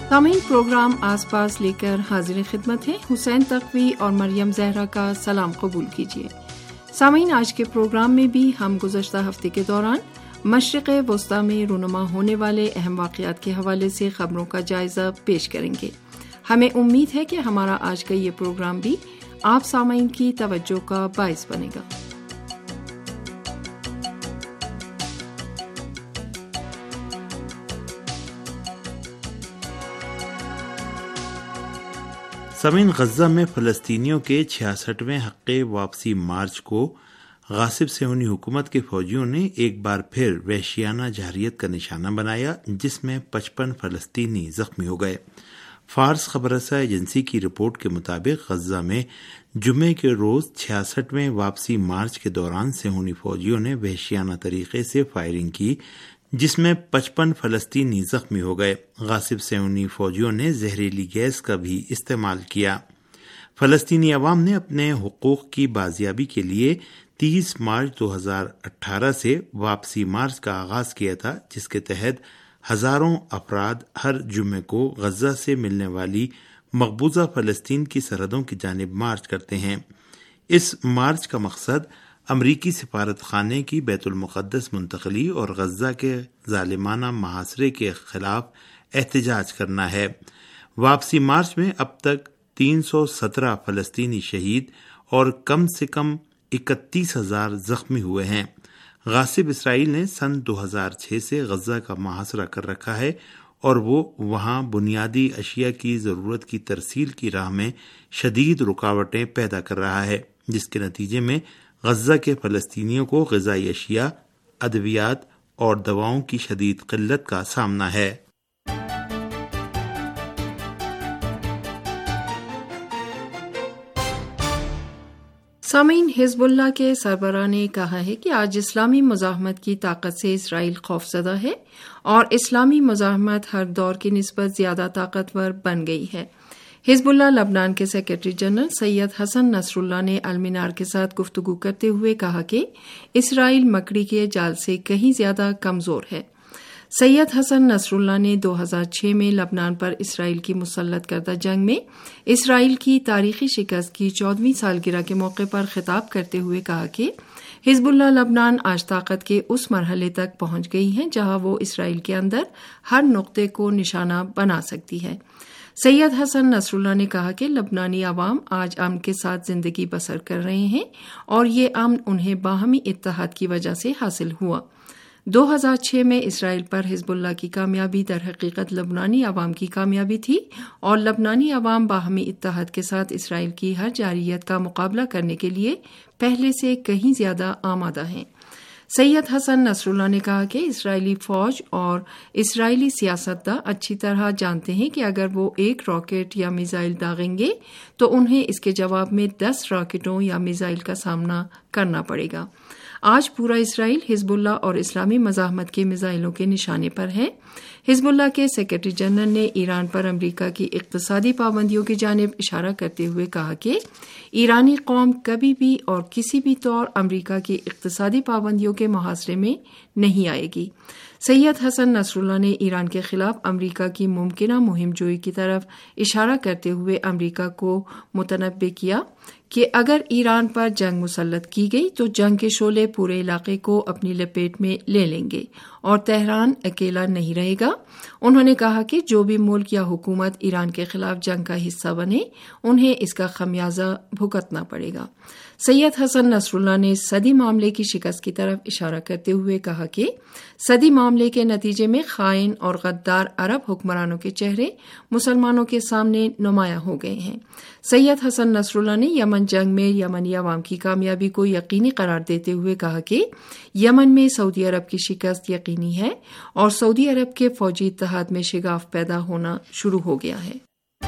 سامعین، پروگرام آس پاس لے کر حاضر خدمت ہے۔ حسین تقوی اور مریم زہرا کا سلام قبول کیجیے۔ سامعین، آج کے پروگرام میں بھی ہم گزشتہ ہفتے کے دوران مشرق وسطیٰ میں رونما ہونے والے اہم واقعات کے حوالے سے خبروں کا جائزہ پیش کریں گے۔ ہمیں امید ہے کہ ہمارا آج کا یہ پروگرام بھی آپ سامعین کی توجہ کا باعث بنے گا۔ سامعین، غزہ میں فلسطینیوں کے 66ویں حق واپسی مارچ کو غاصب صہیونی حکومت کے فوجیوں نے ایک بار پھر وحشیانہ جارحیت کا نشانہ بنایا، جس میں 55 فلسطینی زخمی ہو گئے۔ فارس خبر رساں ایجنسی کی رپورٹ کے مطابق غزہ میں جمعے کے روز 66ویں واپسی مارچ کے دوران صہیونی فوجیوں نے وحشیانہ طریقے سے فائرنگ کی، جس میں 55 فلسطینی زخمی ہو گئے۔ غاصب صہیونی فوجیوں نے زہریلی گیس کا بھی استعمال کیا۔ فلسطینی عوام نے اپنے حقوق کی بازیابی کے لیے 30 مارچ 2018 سے واپسی مارچ کا آغاز کیا تھا، جس کے تحت ہزاروں افراد ہر جمعے کو غزہ سے ملنے والی مقبوضہ فلسطین کی سرحدوں کی جانب مارچ کرتے ہیں۔ اس مارچ کا مقصد امریکی سفارت خانے کی بیت المقدس منتقلی اور غزہ کے ظالمانہ محاصرے کے خلاف احتجاج کرنا ہے۔ واپسی مارچ میں اب تک 317 فلسطینی شہید اور کم سے کم 31,000 زخمی ہوئے ہیں۔ غاصب اسرائیل نے سن 2006 سے غزہ کا محاصرہ کر رکھا ہے اور وہ وہاں بنیادی اشیاء کی ضرورت کی ترسیل کی راہ میں شدید رکاوٹیں پیدا کر رہا ہے، جس کے نتیجے میں غزہ کے فلسطینیوں کو غذائی اشیاء، ادویات اور دواؤں کی شدید قلت کا سامنا ہے۔ سامعین، حزب اللہ کے سربراہ نے کہا ہے کہ آج اسلامی مزاحمت کی طاقت سے اسرائیل خوفزدہ ہے اور اسلامی مزاحمت ہر دور کی نسبت زیادہ طاقتور بن گئی ہے۔ حزب اللہ لبنان کے سیکرٹری جنرل سید حسن نصر اللہ نے المنار کے ساتھ گفتگو کرتے ہوئے کہا کہ اسرائیل مکڑی کے جال سے کہیں زیادہ کمزور ہے۔ سید حسن نصر اللہ نے 2006 میں لبنان پر اسرائیل کی مسلط کردہ جنگ میں اسرائیل کی تاریخی شکست کی 14ویں سالگرہ کے موقع پر خطاب کرتے ہوئے کہا کہ حزب اللہ لبنان آج طاقت کے اس مرحلے تک پہنچ گئی ہے جہاں وہ اسرائیل کے اندر ہر نقطے کو نشانہ بنا سکتی ہے۔ سید حسن نصر اللہ نے کہا کہ لبنانی عوام آج امن کے ساتھ زندگی بسر کر رہے ہیں اور یہ امن انہیں باہمی اتحاد کی وجہ سے حاصل ہوا۔ 2006 میں اسرائیل پر حزب اللہ کی کامیابی در حقیقت لبنانی عوام کی کامیابی تھی اور لبنانی عوام باہمی اتحاد کے ساتھ اسرائیل کی ہر جارحیت کا مقابلہ کرنے کے لیے پہلے سے کہیں زیادہ آمادہ ہیں۔ سید حسن نصر اللہ نے کہا کہ اسرائیلی فوج اور اسرائیلی سیاستداں اچھی طرح جانتے ہیں کہ اگر وہ ایک راکٹ یا میزائل داغیں گے تو انہیں اس کے جواب میں 10 راکٹوں یا میزائل کا سامنا کرنا پڑے گا۔ آج پورا اسرائیل حزب اللہ اور اسلامی مزاحمت کے میزائلوں کے نشانے پر ہے۔ حزب اللہ کے سیکرٹری جنرل نے ایران پر امریکہ کی اقتصادی پابندیوں کی جانب اشارہ کرتے ہوئے کہا کہ ایرانی قوم کبھی بھی اور کسی بھی طور امریکہ کی اقتصادی پابندیوں کے محاصرے میں نہیں آئے گی۔ سید حسن نصر اللہ نے ایران کے خلاف امریکہ کی ممکنہ مہم جوئی کی طرف اشارہ کرتے ہوئے امریکہ کو متنبہ کیا کہ اگر ایران پر جنگ مسلط کی گئی تو جنگ کے شعلے پورے علاقے کو اپنی لپیٹ میں لے لیں گے اور تہران اکیلا نہیں رہے گا۔ انہوں نے کہا کہ جو بھی ملک یا حکومت ایران کے خلاف جنگ کا حصہ بنے انہیں اس کا خمیازہ بھگتنا پڑے گا۔ سید حسن نصر اللہ نے سدی معاملے کی شکست کی طرف اشارہ کرتے ہوئے کہا کہ سدی معاملے کے نتیجے میں خائن اور غدار عرب حکمرانوں کے چہرے مسلمانوں کے سامنے نمایاں ہو گئے ہیں۔ سید حسن نصر اللہ نے یمن جنگ میں یمنی عوام کی کامیابی کو یقینی قرار دیتے ہوئے کہا کہ یمن میں سعودی عرب کی شکست یقینی ہے اور سعودی عرب کے فوجی اتحاد میں شگاف پیدا ہونا شروع ہو گیا ہے۔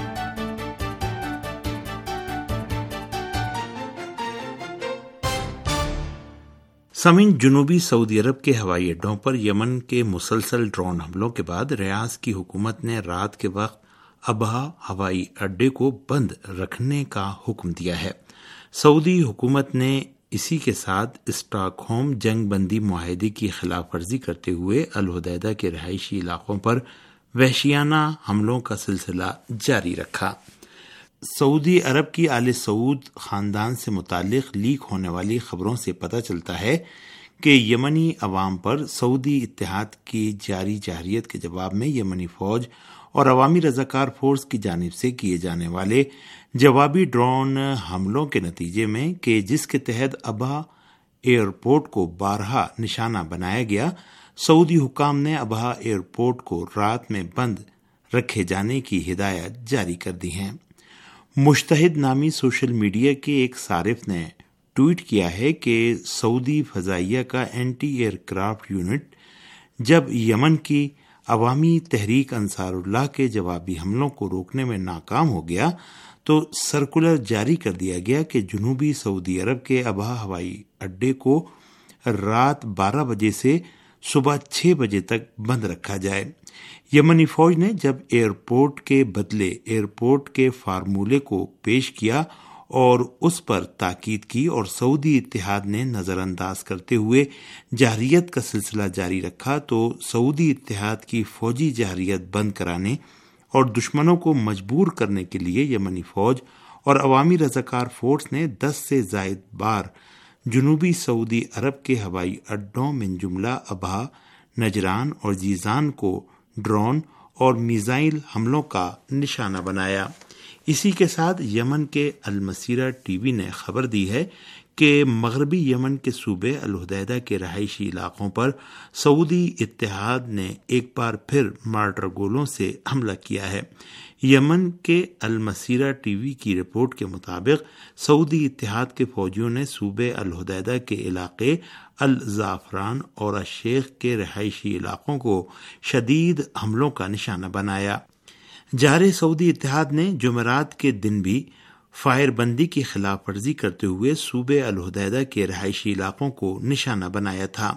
سامعین، جنوبی سعودی عرب کے ہوائی اڈوں پر یمن کے مسلسل ڈرون حملوں کے بعد ریاض کی حکومت نے رات کے وقت ابہا ہوائی اڈے کو بند رکھنے کا حکم دیا ہے۔ سعودی حکومت نے اسی کے ساتھ اسٹاک ہوم جنگ بندی معاہدے کی خلاف ورزی کرتے ہوئے الحدیدہ کے رہائشی علاقوں پر وحشیانہ حملوں کا سلسلہ جاری رکھا۔ سعودی عرب کی آل سعود خاندان سے متعلق لیک ہونے والی خبروں سے پتہ چلتا ہے کہ یمنی عوام پر سعودی اتحاد کی جاری جارحیت کے جواب میں یمنی فوج اور عوامی رضاکار فورس کی جانب سے کیے جانے والے جوابی ڈرون حملوں کے نتیجے میں کہ جس کے تحت ابہا ایئرپورٹ کو بارہا نشانہ بنایا گیا، سعودی حکام نے ابہا ایئرپورٹ کو رات میں بند رکھے جانے کی ہدایت جاری کر دی ہیں۔ مجتہد نامی سوشل میڈیا کے ایک صارف نے ٹویٹ کیا ہے کہ سعودی فضائیہ کا اینٹی ایئر کرافٹ یونٹ جب یمن کی عوامی تحریک انصار اللہ کے جوابی حملوں کو روکنے میں ناکام ہو گیا تو سرکولر جاری کر دیا گیا کہ جنوبی سعودی عرب کے ابہا ہوائی اڈے کو رات 12 بجے سے صبح 6 بجے تک بند رکھا جائے۔ یمنی فوج نے جب ایئرپورٹ کے بدلے ایئرپورٹ کے فارمولے کو پیش کیا اور اس پر تاکید کی اور سعودی اتحاد نے نظر انداز کرتے ہوئے جارحیت کا سلسلہ جاری رکھا تو سعودی اتحاد کی فوجی جارحیت بند کرانے اور دشمنوں کو مجبور کرنے کے لیے یمنی فوج اور عوامی رضاکار فورس نے 10 سے زائد بار جنوبی سعودی عرب کے ہوائی اڈوں من جملہ ابہا، نجران اور جیزان کو ڈرون اور میزائل حملوں کا نشانہ بنایا۔ اسی کے ساتھ یمن کے المسیرہ ٹی وی نے خبر دی ہے کہ مغربی یمن کے صوبے الحدیدہ کے رہائشی علاقوں پر سعودی اتحاد نے ایک بار پھر مارٹر گولوں سے حملہ کیا ہے۔ یمن کے المسیرہ ٹی وی کی رپورٹ کے مطابق سعودی اتحاد کے فوجیوں نے صوبے الحدیدہ کے علاقے الزعفران اور الشیخ کے رہائشی علاقوں کو شدید حملوں کا نشانہ بنایا۔ جارح سعودی اتحاد نے جمعرات کے دن بھی فائر بندی کی خلاف ورزی کرتے ہوئے صوبے الحدیدہ کے رہائشی علاقوں کو نشانہ بنایا تھا۔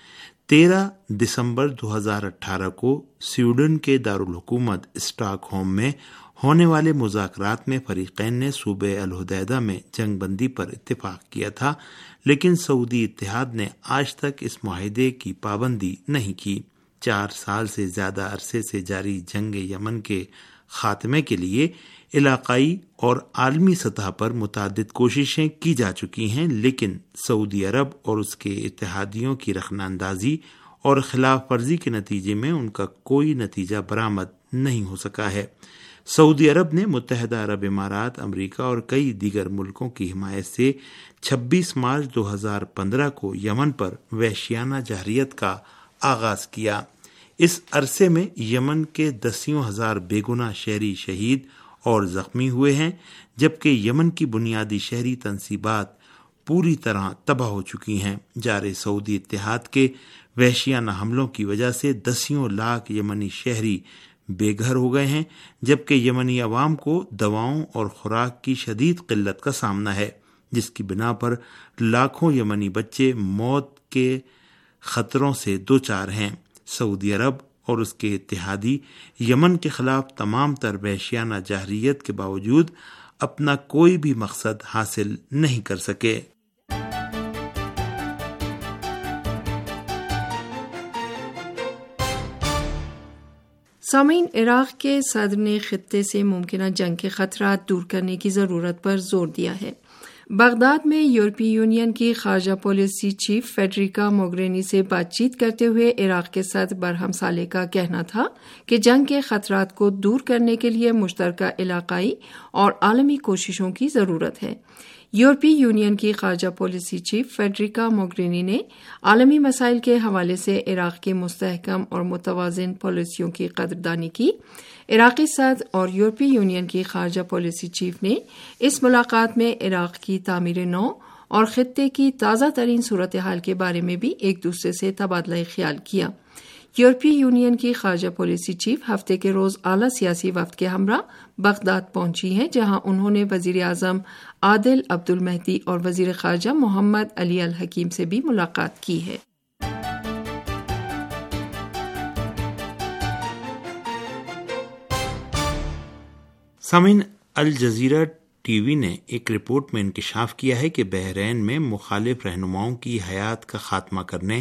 13 دسمبر 2018 کو سویڈن کے دارالحکومت اسٹاک ہوم میں ہونے والے مذاکرات میں فریقین نے صوبے الحدیدہ میں جنگ بندی پر اتفاق کیا تھا، لیکن سعودی اتحاد نے آج تک اس معاہدے کی پابندی نہیں کی۔ 4 سال سے زیادہ عرصے سے جاری جنگ یمن کے خاتمے کے لیے علاقائی اور عالمی سطح پر متعدد کوششیں کی جا چکی ہیں، لیکن سعودی عرب اور اس کے اتحادیوں کی رخنہ اندازی اور خلاف ورزی کے نتیجے میں ان کا کوئی نتیجہ برآمد نہیں ہو سکا ہے۔ سعودی عرب نے متحدہ عرب امارات، امریکہ اور کئی دیگر ملکوں کی حمایت سے 26 مارچ 2015 کو یمن پر وحشیانہ جارحیت کا آغاز کیا۔ اس عرصے میں یمن کے 10,000 بے گناہ شہری شہید اور زخمی ہوئے ہیں، جبکہ یمن کی بنیادی شہری تنصیبات پوری طرح تباہ ہو چکی ہیں۔ جارح سعودی اتحاد کے وحشیانہ حملوں کی وجہ سے 10 لاکھ یمنی شہری بے گھر ہو گئے ہیں، جبکہ یمنی عوام کو دواؤں اور خوراک کی شدید قلت کا سامنا ہے، جس کی بنا پر لاکھوں یمنی بچے موت کے خطروں سے دوچار ہیں۔ سعودی عرب اور اس کے اتحادی یمن کے خلاف تمام تر وحشیانہ جارحیت کے باوجود اپنا کوئی بھی مقصد حاصل نہیں کر سکے۔ سامعین، عراق کے صدر نے خطے سے ممکنہ جنگ کے خطرات دور کرنے کی ضرورت پر زور دیا ہے۔ بغداد میں یورپی یونین کی خارجہ پالیسی چیف فیڈریکا موگرینی سے بات چیت کرتے ہوئے عراق کے صدر برہم صالح کا کہنا تھا کہ جنگ کے خطرات کو دور کرنے کے لیے مشترکہ علاقائی اور عالمی کوششوں کی ضرورت ہے۔ یورپی یونین کی خارجہ پالیسی چیف فیڈریکا موگرینی نے عالمی مسائل کے حوالے سے عراق کی مستحکم اور متوازن پالیسیوں کی قدردانی کی۔ عراقی صدر اور یورپی یونین کی خارجہ پالیسی چیف نے اس ملاقات میں عراق کی تعمیر نو اور خطے کی تازہ ترین صورتحال کے بارے میں بھی ایک دوسرے سے تبادلہ خیال کیا۔ یورپی یونین کی خارجہ پالیسی چیف ہفتے کے روز اعلیٰ سیاسی وفد کے ہمراہ بغداد پہنچی ہیں، جہاں انہوں نے وزیر اعظم عادل عبد المہدی اور وزیر خارجہ محمد علی الحکیم سے بھی ملاقات کی ہے۔ سامعین، الجزیرہ ٹی وی نے ایک رپورٹ میں انکشاف کیا ہے کہ بحرین میں مخالف رہنماؤں کی حیات کا خاتمہ کرنے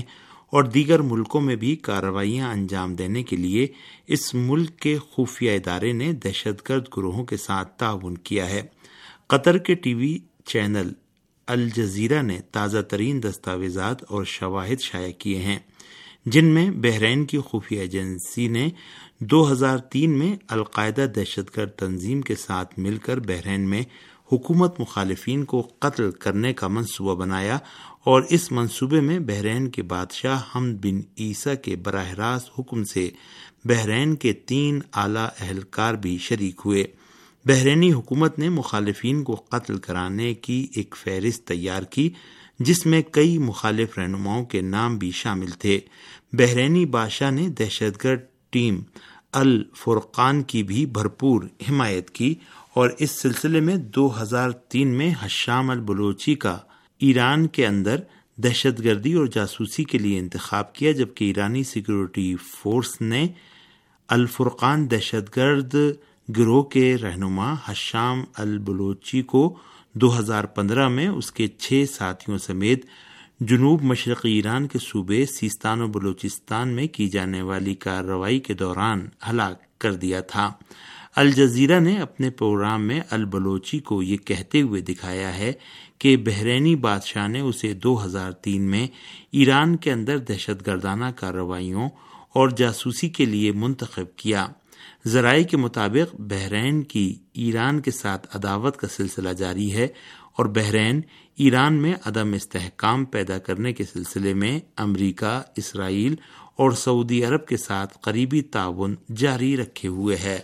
اور دیگر ملکوں میں بھی کارروائیاں انجام دینے کے لیے اس ملک کے خفیہ ادارے نے دہشت گرد گروہوں کے ساتھ تعاون کیا ہے۔ قطر کے ٹی وی چینل الجزیرہ نے تازہ ترین دستاویزات اور شواہد شائع کیے ہیں، جن میں بحرین کی خفیہ ایجنسی نے 2003 میں القاعدہ دہشت گرد تنظیم کے ساتھ مل کر بحرین میں حکومت مخالفین کو قتل کرنے کا منصوبہ بنایا، اور اس منصوبے میں بحرین کے بادشاہ حمد بن عیسیٰ کے براہ راست حکم سے بحرین کے 3 اعلیٰ اہلکار بھی شریک ہوئے۔ بحرینی حکومت نے مخالفین کو قتل کرانے کی ایک فہرست تیار کی، جس میں کئی مخالف رہنماؤں کے نام بھی شامل تھے۔ بحرینی بادشاہ نے دہشت گرد ٹیم الفرقان کی بھی بھرپور حمایت کی، اور اس سلسلے میں 2003 میں حشام البلوچی کا ایران کے اندر دہشت گردی اور جاسوسی کے لیے انتخاب کیا، جبکہ ایرانی سیکیورٹی فورس نے الفرقان دہشت گرد گروہ کے رہنما حشام البلوچی کو 2015 میں اس کے 6 ساتھیوں سمیت جنوب مشرقی ایران کے صوبے سیستان و بلوچستان میں کی جانے والی کارروائی کے دوران ہلاک کر دیا تھا۔ الجزیرہ نے اپنے پروگرام میں البلوچی کو یہ کہتے ہوئے دکھایا ہے کہ بحرینی بادشاہ نے اسے 2003 میں ایران کے اندر دہشت گردانہ کارروائیوں اور جاسوسی کے لیے منتخب کیا۔ ذرائع کے مطابق بحرین کی ایران کے ساتھ عداوت کا سلسلہ جاری ہے، اور بحرین ایران میں عدم استحکام پیدا کرنے کے سلسلے میں امریکہ، اسرائیل اور سعودی عرب کے ساتھ قریبی تعاون جاری رکھے ہوئے ہے۔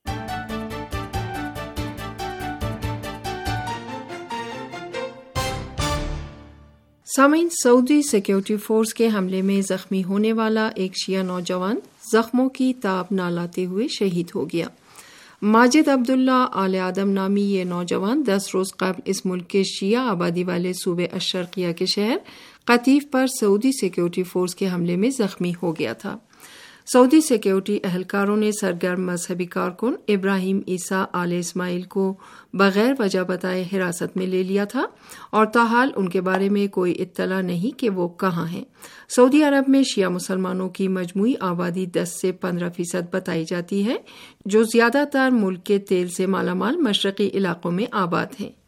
سامعین، سعودی سیکیورٹی فورس کے حملے میں زخمی ہونے والا ایک شیعہ نوجوان زخموں کی تاب نہ لاتے ہوئے شہید ہو گیا۔ ماجد عبداللہ آل آدم نامی یہ نوجوان 10 روز قبل اس ملک کے شیعہ آبادی والے صوبے الشرقیہ کے شہر قطیف پر سعودی سیکیورٹی فورس کے حملے میں زخمی ہو گیا تھا۔ سعودی سیکیورٹی اہلکاروں نے سرگرم مذہبی کارکن ابراہیم عیسیٰ آل اسماعیل کو بغیر وجہ بتائے حراست میں لے لیا تھا، اور تاحال ان کے بارے میں کوئی اطلاع نہیں کہ وہ کہاں ہیں۔ سعودی عرب میں شیعہ مسلمانوں کی مجموعی آبادی 10 سے 15% بتائی جاتی ہے، جو زیادہ تر ملک کے تیل سے مالا مال مشرقی علاقوں میں آباد ہیں۔